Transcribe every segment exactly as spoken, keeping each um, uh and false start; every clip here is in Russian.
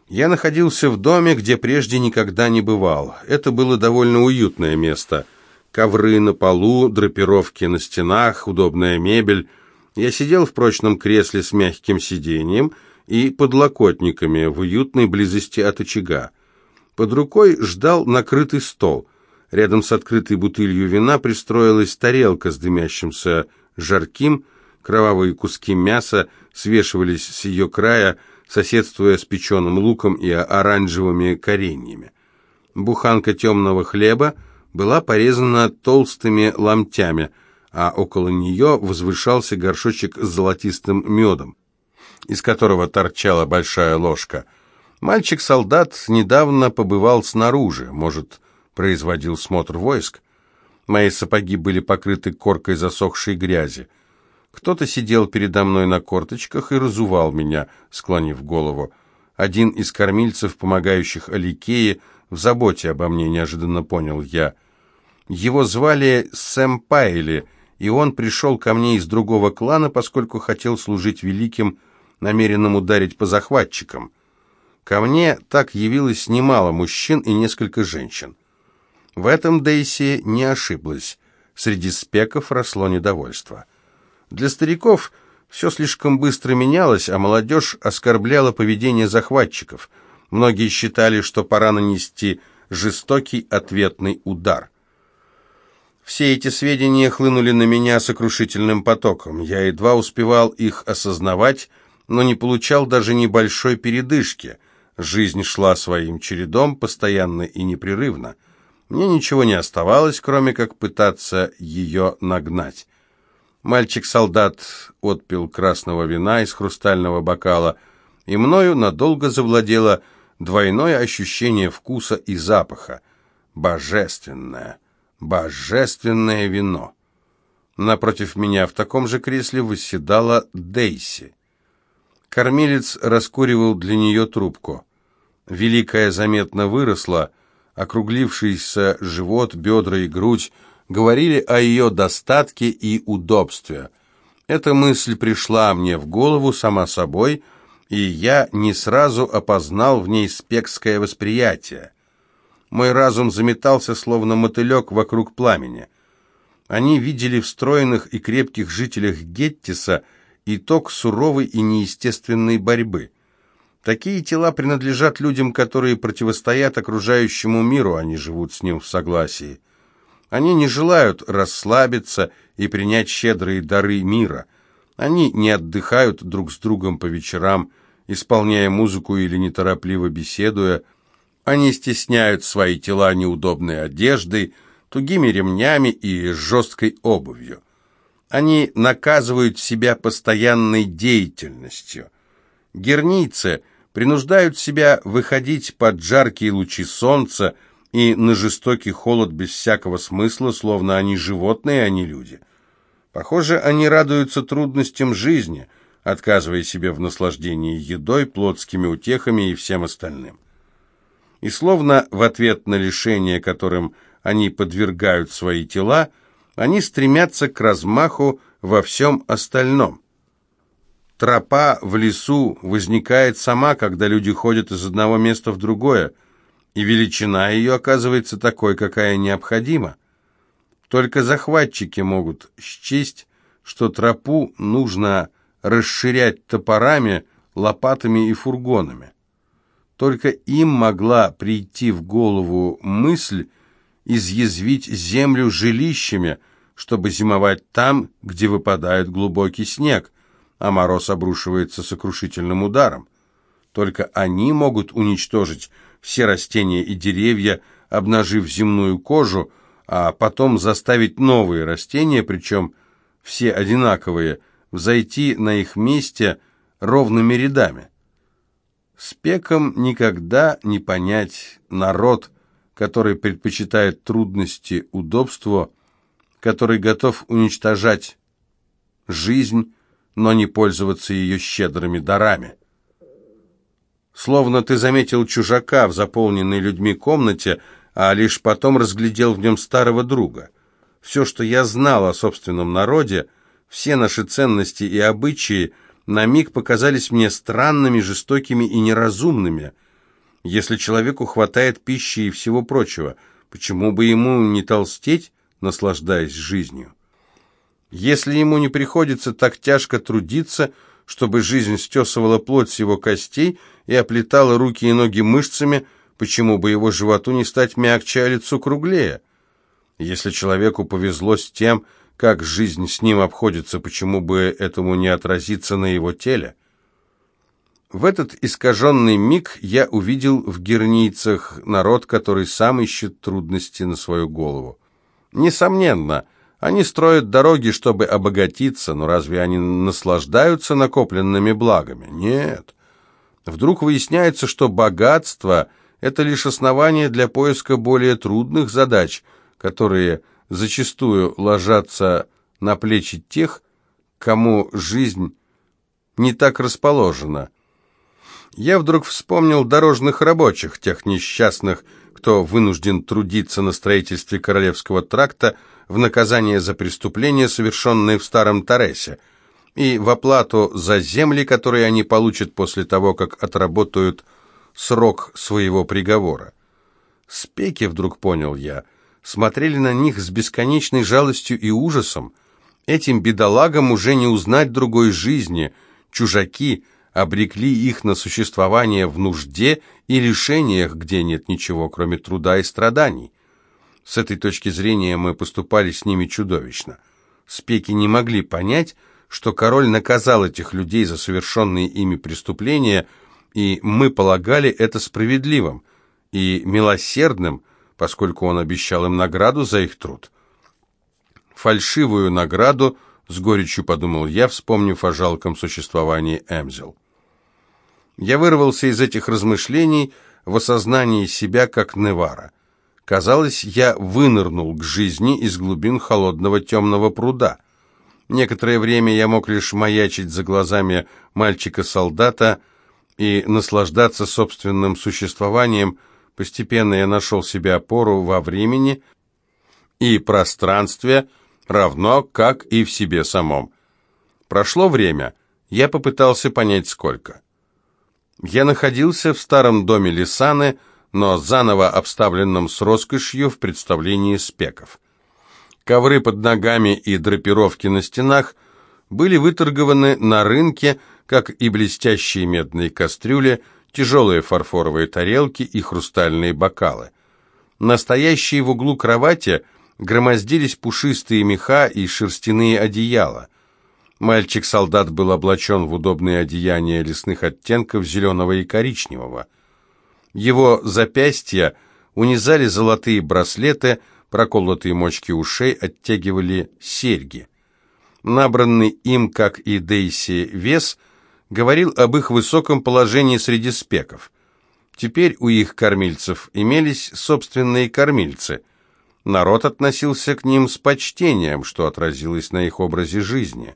Я находился в доме, где прежде никогда не бывал. Это было довольно уютное место. Ковры на полу, драпировки на стенах, удобная мебель. Я сидел в прочном кресле с мягким сиденьем и подлокотниками в уютной близости от очага. Под рукой ждал накрытый стол. Рядом с открытой бутылью вина пристроилась тарелка с дымящимся жарким. Кровавые куски мяса свешивались с ее края, соседствуя с печеным луком и оранжевыми кореньями. Буханка темного хлеба была порезана толстыми ломтями, а около нее возвышался горшочек с золотистым медом, из которого торчала большая ложка. Мальчик-солдат недавно побывал снаружи, может, производил смотр войск. Мои сапоги были покрыты коркой засохшей грязи. Кто-то сидел передо мной на корточках и разувал меня, склонив голову. Один из кормильцев, помогающих Аликее, в заботе обо мне, неожиданно понял я. Его звали Сэм Пайли, и он пришел ко мне из другого клана, поскольку хотел служить великим, намеренным ударить по захватчикам. Ко мне так явилось немало мужчин и несколько женщин. В этом Дейси не ошиблась. Среди спеков росло недовольство. Для стариков все слишком быстро менялось, а молодежь оскорбляла поведение захватчиков. Многие считали, что пора нанести жестокий ответный удар. Все эти сведения хлынули на меня сокрушительным потоком. Я едва успевал их осознавать, но не получал даже небольшой передышки. Жизнь шла своим чередом, постоянно и непрерывно. Мне ничего не оставалось, кроме как пытаться ее нагнать. Мальчик-солдат отпил красного вина из хрустального бокала, и мною надолго завладело двойное ощущение вкуса и запаха. Божественное, божественное вино. Напротив меня в таком же кресле восседала Дейси. Кормилец раскуривал для нее трубку. Великая заметно выросла, округлившийся живот, бедра и грудь говорили о ее достатке и удобстве. Эта мысль пришла мне в голову сама собой, и я не сразу опознал в ней спекское восприятие. Мой разум заметался, словно мотылек вокруг пламени. Они видели в стройных и крепких жителях Геттиса итог суровой и неестественной борьбы. Такие тела принадлежат людям, которые противостоят окружающему миру, они живут с ним в согласии. Они не желают расслабиться и принять щедрые дары мира. Они не отдыхают друг с другом по вечерам, исполняя музыку или неторопливо беседуя. Они стесняют свои тела неудобной одеждой, тугими ремнями и жесткой обувью. Они наказывают себя постоянной деятельностью. Гернийцы принуждают себя выходить под жаркие лучи солнца и на жестокий холод без всякого смысла, словно они животные, а не люди. Похоже, они радуются трудностям жизни, отказывая себе в наслаждении едой, плотскими утехами и всем остальным. И словно в ответ на лишение, которым они подвергают свои тела, они стремятся к размаху во всем остальном. Тропа в лесу возникает сама, когда люди ходят из одного места в другое, и величина ее оказывается такой, какая необходима. Только захватчики могут счесть, что тропу нужно расширять топорами, лопатами и фургонами. Только им могла прийти в голову мысль изъязвить землю жилищами, чтобы зимовать там, где выпадает глубокий снег, а мороз обрушивается сокрушительным ударом. Только они могут уничтожить все растения и деревья, обнажив земную кожу, а потом заставить новые растения, причем все одинаковые, взойти на их месте ровными рядами. Спекам никогда не понять народ, который предпочитает трудности удобству, который готов уничтожать жизнь, но не пользоваться ее щедрыми дарами. Словно ты заметил чужака в заполненной людьми комнате, а лишь потом разглядел в нем старого друга. Все, что я знал о собственном народе, все наши ценности и обычаи на миг показались мне странными, жестокими и неразумными. Если человеку хватает пищи и всего прочего, почему бы ему не толстеть, наслаждаясь жизнью? Если ему не приходится так тяжко трудиться, чтобы жизнь стесывала плоть с его костей и оплетала руки и ноги мышцами, почему бы его животу не стать мягче, а лицу круглее? Если человеку повезло с тем, как жизнь с ним обходится, почему бы этому не отразиться на его теле? В этот искаженный миг я увидел в гернийцах народ, который сам ищет трудности на свою голову. Несомненно, они строят дороги, чтобы обогатиться, но разве они наслаждаются накопленными благами? Нет. Вдруг выясняется, что богатство – это лишь основание для поиска более трудных задач, которые зачастую ложатся на плечи тех, кому жизнь не так расположена. Я вдруг вспомнил дорожных рабочих, тех несчастных, кто вынужден трудиться на строительстве Королевского тракта в наказание за преступления, совершенные в Старом Торресе, и в оплату за земли, которые они получат после того, как отработают срок своего приговора. Спеки, вдруг понял я, смотрели на них с бесконечной жалостью и ужасом. Этим бедолагам уже не узнать другой жизни, чужаки обрекли их на существование в нужде и лишениях, где нет ничего, кроме труда и страданий. С этой точки зрения мы поступали с ними чудовищно. Спеки не могли понять, что король наказал этих людей за совершенные ими преступления, и мы полагали это справедливым и милосердным, поскольку он обещал им награду за их труд. Фальшивую награду, с горечью подумал я, вспомнив о жалком существовании Эмзел. Я вырвался из этих размышлений в осознании себя как Невара. Казалось, я вынырнул к жизни из глубин холодного темного пруда. Некоторое время я мог лишь маячить за глазами мальчика-солдата и наслаждаться собственным существованием. Постепенно я нашел себе опору во времени и пространстве, равно как и в себе самом. Прошло время, я попытался понять, сколько. Я находился в старом доме Лисаны, но заново обставленном с роскошью в представлении спеков. Ковры под ногами и драпировки на стенах были выторгованы на рынке, как и блестящие медные кастрюли, тяжелые фарфоровые тарелки и хрустальные бокалы. Настоящие в углу кровати громоздились пушистые меха и шерстяные одеяла. Мальчик-солдат был облачен в удобные одеяния лесных оттенков зеленого и коричневого. Его запястья унизали золотые браслеты, проколотые мочки ушей оттягивали серьги. Набранный им, как и Дейси, вес говорил об их высоком положении среди спеков. Теперь у их кормильцев имелись собственные кормильцы. Народ относился к ним с почтением, что отразилось на их образе жизни.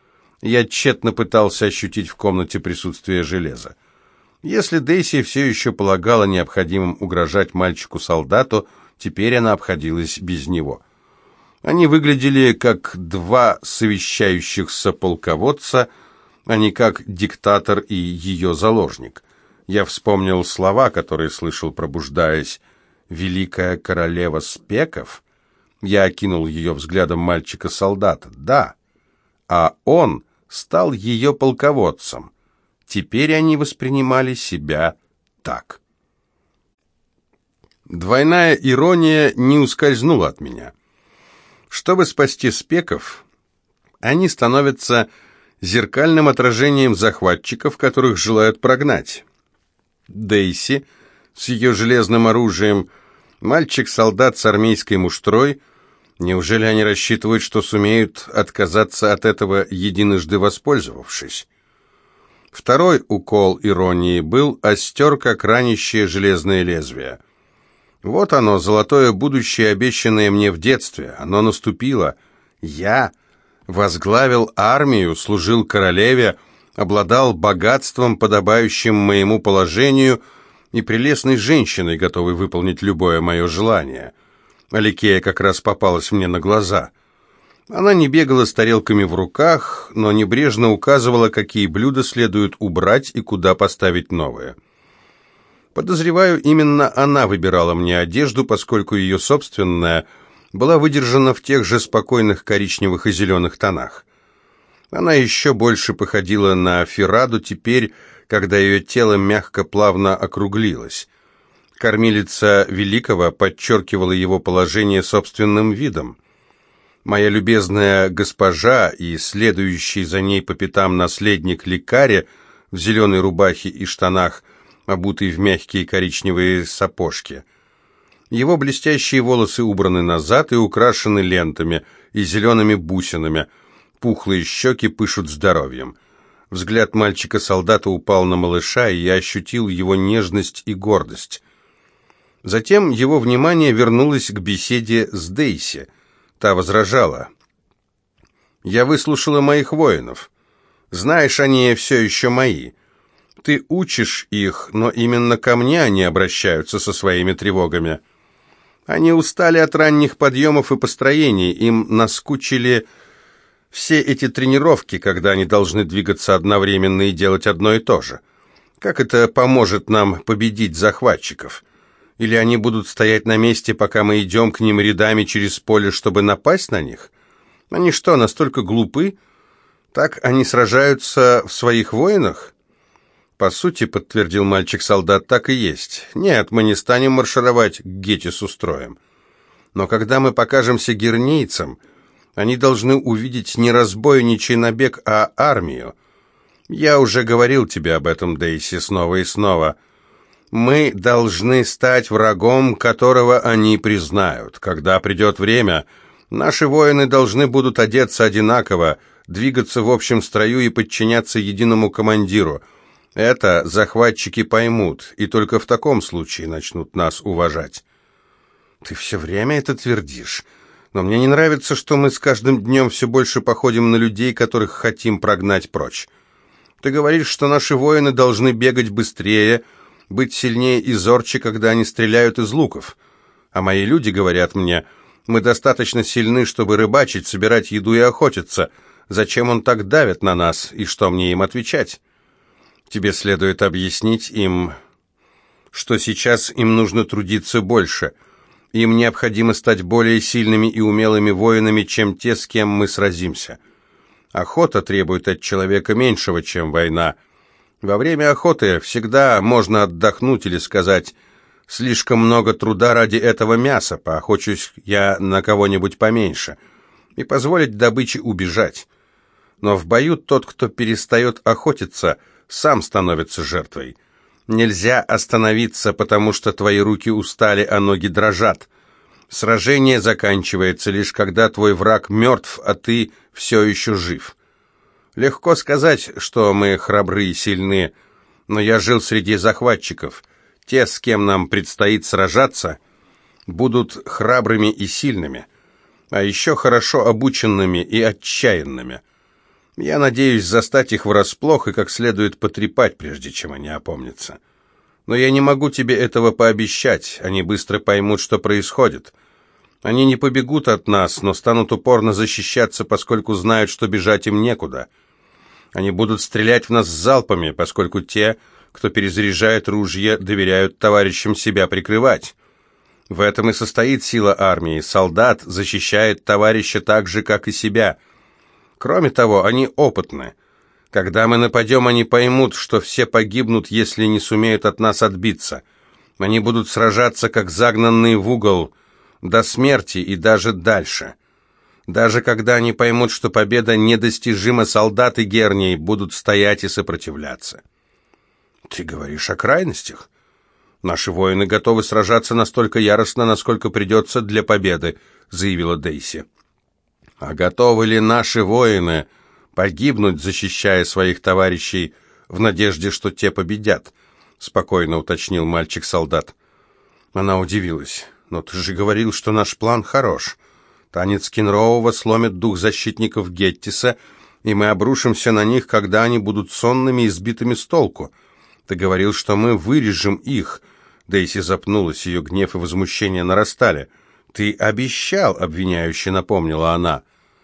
Я тщетно пытался ощутить в комнате присутствие железа. Если Дейси все еще полагала необходимым угрожать мальчику-солдату, теперь она обходилась без него. Они выглядели как два совещающихся полководца, а не как диктатор и ее заложник. Я вспомнил слова, которые слышал, пробуждаясь. «Великая королева спеков?» Я окинул ее взглядом мальчика-солдата. «Да». А он стал ее полководцем. Теперь они воспринимали себя так. Двойная ирония не ускользнула от меня. Чтобы спасти спеков, они становятся зеркальным отражением захватчиков, которых желают прогнать. Дейси с ее железным оружием, мальчик-солдат с армейской муштрой. Неужели они рассчитывают, что сумеют отказаться от этого, единожды воспользовавшись? Второй укол иронии был остер, как ранящее железное лезвие. Вот оно, золотое будущее, обещанное мне в детстве. Оно наступило. Я возглавил армию, служил королеве, обладал богатством, подобающим моему положению, и прелестной женщиной, готовой выполнить любое мое желание. Аликея как раз попалась мне на глаза. Она не бегала с тарелками в руках, но небрежно указывала, какие блюда следует убрать и куда поставить новые. Подозреваю, именно она выбирала мне одежду, поскольку ее собственная была выдержана в тех же спокойных коричневых и зеленых тонах. Она еще больше походила на Фираду теперь, когда ее тело мягко плавно округлилось. Кормилица Великого подчеркивала его положение собственным видом. Моя любезная госпожа и следующий за ней по пятам наследник лекаря в зеленой рубахе и штанах, обутый в мягкие коричневые сапожки. Его блестящие волосы убраны назад и украшены лентами и зелеными бусинами, пухлые щеки пышут здоровьем. Взгляд мальчика-солдата упал на малыша, и я ощутил его нежность и гордость. Затем его внимание вернулось к беседе с Дейси. Та возражала. «Я выслушала моих воинов. Знаешь, они все еще мои. Ты учишь их, но именно ко мне они обращаются со своими тревогами. Они устали от ранних подъемов и построений, им наскучили все эти тренировки, когда они должны двигаться одновременно и делать одно и то же. Как это поможет нам победить захватчиков? Или они будут стоять на месте, пока мы идем к ним рядами через поле, чтобы напасть на них? Они что, настолько глупы? Так они сражаются в своих войнах?» «По сути, — подтвердил мальчик-солдат, — так и есть. Нет, мы не станем маршировать к Гетису строем. Но когда мы покажемся гернейцам, они должны увидеть не разбойничий набег, а армию. Я уже говорил тебе об этом, Дейси, снова и снова. Мы должны стать врагом, которого они признают. Когда придет время, наши воины должны будут одеться одинаково, двигаться в общем строю и подчиняться единому командиру. Это захватчики поймут, и только в таком случае начнут нас уважать». «Ты все время это твердишь. Но мне не нравится, что мы с каждым днем все больше походим на людей, которых хотим прогнать прочь. Ты говоришь, что наши воины должны бегать быстрее, быть сильнее и зорче, когда они стреляют из луков. А мои люди говорят мне, мы достаточно сильны, чтобы рыбачить, собирать еду и охотиться. Зачем он так давит на нас, и что мне им отвечать? Тебе следует объяснить им, что сейчас им нужно трудиться больше. Им необходимо стать более сильными и умелыми воинами, чем те, с кем мы сразимся. Охота требует от человека меньшего, чем война. Во время охоты всегда можно отдохнуть или сказать: «Слишком много труда ради этого мяса, поохочусь я на кого-нибудь поменьше», и позволить добыче убежать. Но в бою тот, кто перестает охотиться, сам становится жертвой. Нельзя остановиться, потому что твои руки устали, а ноги дрожат. Сражение заканчивается лишь когда твой враг мертв, а ты все еще жив. Легко сказать, что мы храбры и сильны, но я жил среди захватчиков. Те, с кем нам предстоит сражаться, будут храбрыми и сильными, а еще хорошо обученными и отчаянными. Я надеюсь застать их врасплох и как следует потрепать, прежде чем они опомнятся. Но я не могу тебе этого пообещать, они быстро поймут, что происходит. Они не побегут от нас, но станут упорно защищаться, поскольку знают, что бежать им некуда. Они будут стрелять в нас залпами, поскольку те, кто перезаряжает ружья, доверяют товарищам себя прикрывать. В этом и состоит сила армии. Солдат защищает товарища так же, как и себя. Кроме того, они опытны. Когда мы нападем, они поймут, что все погибнут, если не сумеют от нас отбиться. Они будут сражаться, как загнанные в угол, до смерти и даже дальше. Даже когда они поймут, что победа недостижима, солдаты Гернии будут стоять и сопротивляться. Ты говоришь о крайностях? Наши воины готовы сражаться настолько яростно, насколько придется для победы, заявила Дейси. А готовы ли наши воины погибнуть, защищая своих товарищей, в надежде, что те победят? Спокойно уточнил мальчик-солдат. Она удивилась. Но ты же говорил, что наш план хорош. Танец Кенроува сломит дух защитников Геттиса, и мы обрушимся на них, когда они будут сонными и сбитыми с толку. Ты говорил, что мы вырежем их. Дейси запнулась, ее гнев и возмущение нарастали. Ты обещал, обвиняюще напомнила она.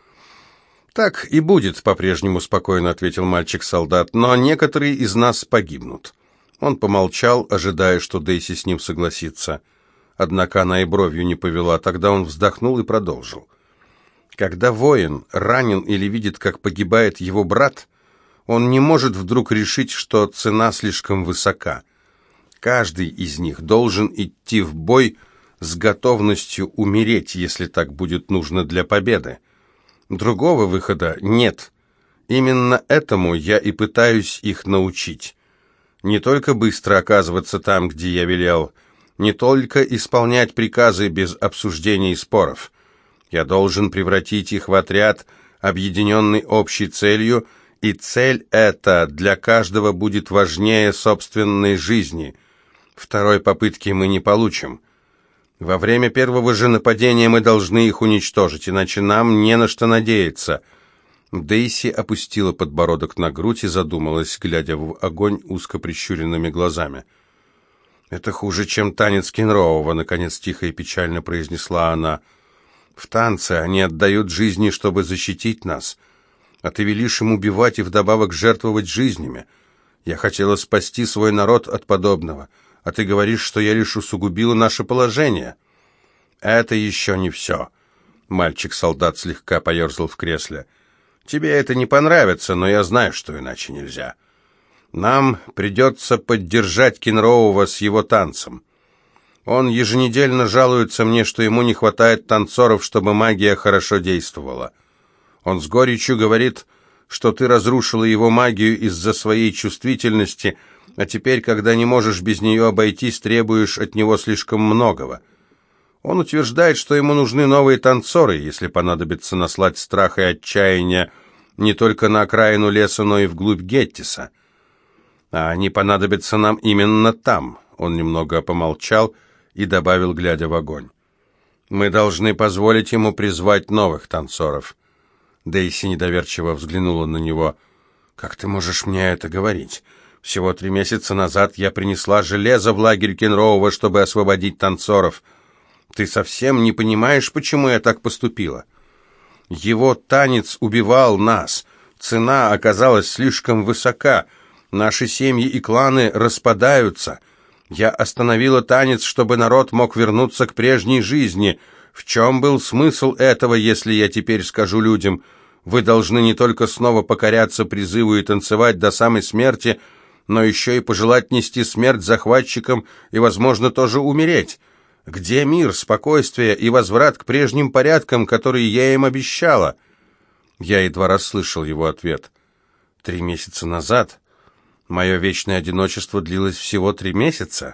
Так и будет, по-прежнему спокойно ответил мальчик-солдат, но некоторые из нас погибнут. Он помолчал, ожидая, что Дейси с ним согласится. Однако она и бровью не повела. Тогда он вздохнул и продолжил. Когда воин ранен или видит, как погибает его брат, он не может вдруг решить, что цена слишком высока. Каждый из них должен идти в бой с готовностью умереть, если так будет нужно для победы. Другого выхода нет. Именно этому я и пытаюсь их научить. Не только быстро оказываться там, где я велел, не только исполнять приказы без обсуждений и споров. Я должен превратить их в отряд, объединенный общей целью, и цель эта для каждого будет важнее собственной жизни. Второй попытки мы не получим. Во время первого же нападения мы должны их уничтожить, иначе нам не на что надеяться». Дейси опустила подбородок на грудь и задумалась, глядя в огонь узко прищуренными глазами. «Это хуже, чем танец Кенроува», — наконец тихо и печально произнесла она. «В танце они отдают жизни, чтобы защитить нас, а ты велишь им убивать и вдобавок жертвовать жизнями. Я хотела спасти свой народ от подобного, а ты говоришь, что я лишь усугубила наше положение». «Это еще не все». Мальчик-солдат слегка поерзал в кресле. «Тебе это не понравится, но я знаю, что иначе нельзя. Нам придется поддержать Кенроува с его танцем. Он еженедельно жалуется мне, что ему не хватает танцоров, чтобы магия хорошо действовала. Он с горечью говорит, что ты разрушила его магию из-за своей чувствительности, а теперь, когда не можешь без нее обойтись, требуешь от него слишком многого. Он утверждает, что ему нужны новые танцоры, если понадобится наслать страх и отчаяние не только на окраину леса, но и вглубь Геттиса. А они понадобятся нам именно там». Он немного помолчал и добавил, глядя в огонь. «Мы должны позволить ему призвать новых танцоров». Дейси недоверчиво взглянула на него. «Как ты можешь мне это говорить? Всего три месяца назад я принесла железо в лагерь Кенроува, чтобы освободить танцоров. Ты совсем не понимаешь, почему я так поступила? Его танец убивал нас. Цена оказалась слишком высока. Наши семьи и кланы распадаются. Я остановила танец, чтобы народ мог вернуться к прежней жизни. В чем был смысл этого, если я теперь скажу людям: вы должны не только снова покоряться призыву и танцевать до самой смерти, но еще и пожелать нести смерть захватчикам и, возможно, тоже умереть? Где мир, спокойствие и возврат к прежним порядкам, которые я им обещала?» Я едва расслышал его ответ. «Три месяца назад? Мое вечное одиночество длилось всего три месяца.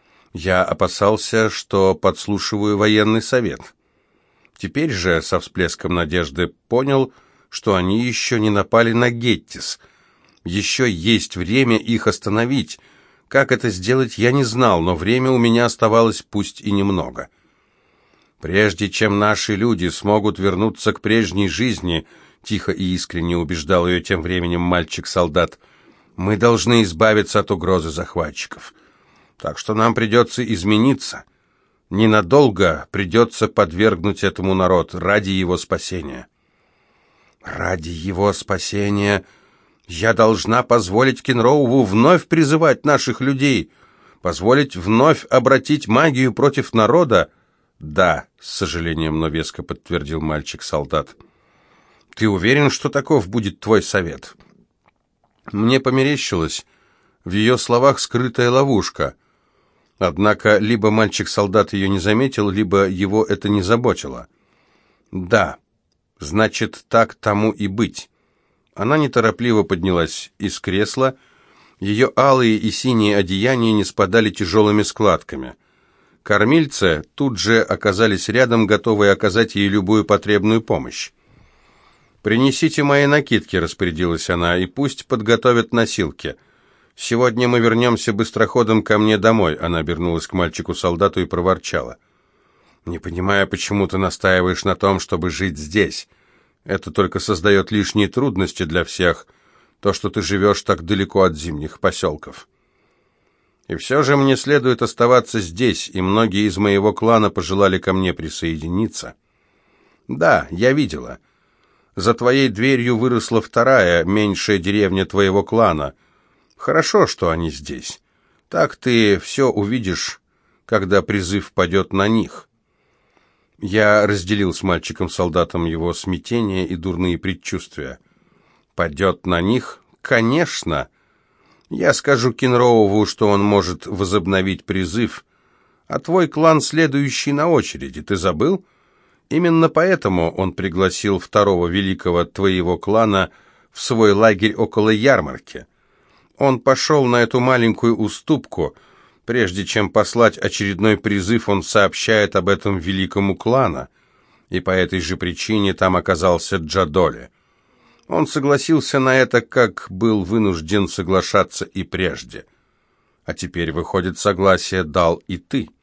Я опасался, что подслушиваю военный совет. Теперь же, со всплеском надежды, понял, что они еще не напали на Геттис. Еще есть время их остановить. Как это сделать, я не знал, но время у меня оставалось пусть и немного. Прежде чем наши люди смогут вернуться к прежней жизни», — тихо и искренне убеждал ее тем временем мальчик-солдат, — «мы должны избавиться от угрозы захватчиков. Так что нам придется измениться. Ненадолго придется подвергнуть этому народ ради его спасения». «Ради его спасения я должна позволить Кенроуву вновь призывать наших людей, позволить вновь обратить магию против народа?» «Да», — с сожалением, но веско подтвердил мальчик-солдат. «Ты уверен, что таков будет твой совет?» Мне померещилось в ее словах скрытая ловушка. Однако либо мальчик-солдат ее не заметил, либо его это не заботило. «Да, значит, так тому и быть». Она неторопливо поднялась из кресла. Ее алые и синие одеяния не спадали тяжелыми складками. Кормильцы тут же оказались рядом, готовые оказать ей любую потребную помощь. «Принесите мои накидки», — распорядилась она, — «и пусть подготовят носилки. Сегодня мы вернемся быстроходом ко мне домой», — она обернулась к мальчику-солдату и проворчала. «Не понимаю, почему ты настаиваешь на том, чтобы жить здесь. Это только создает лишние трудности для всех, то, что ты живешь так далеко от зимних поселков. И все же мне следует оставаться здесь, и многие из моего клана пожелали ко мне присоединиться. Да, я видела. За твоей дверью выросла вторая, меньшая деревня твоего клана. Хорошо, что они здесь. Так ты все увидишь, когда призыв падет на них». Я разделил с мальчиком-солдатом его смятение и дурные предчувствия. «Падет на них? Конечно! Я скажу Кенроуву, что он может возобновить призыв, а твой клан следующий на очереди. Ты забыл? Именно поэтому он пригласил второго великого твоего клана в свой лагерь около ярмарки. Он пошел на эту маленькую уступку. Прежде чем послать очередной призыв, он сообщает об этом великому клану, и по этой же причине там оказался Джадоли. Он согласился на это, как был вынужден соглашаться и прежде. А теперь, выходит, согласие дал и ты».